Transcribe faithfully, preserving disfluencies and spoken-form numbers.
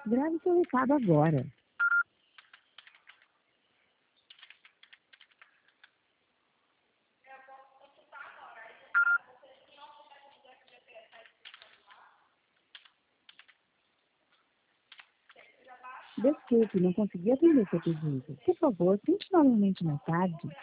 Grave seu recado agora. Desculpe, não consegui atender seu pedido. Por favor, tente novamente mais tarde.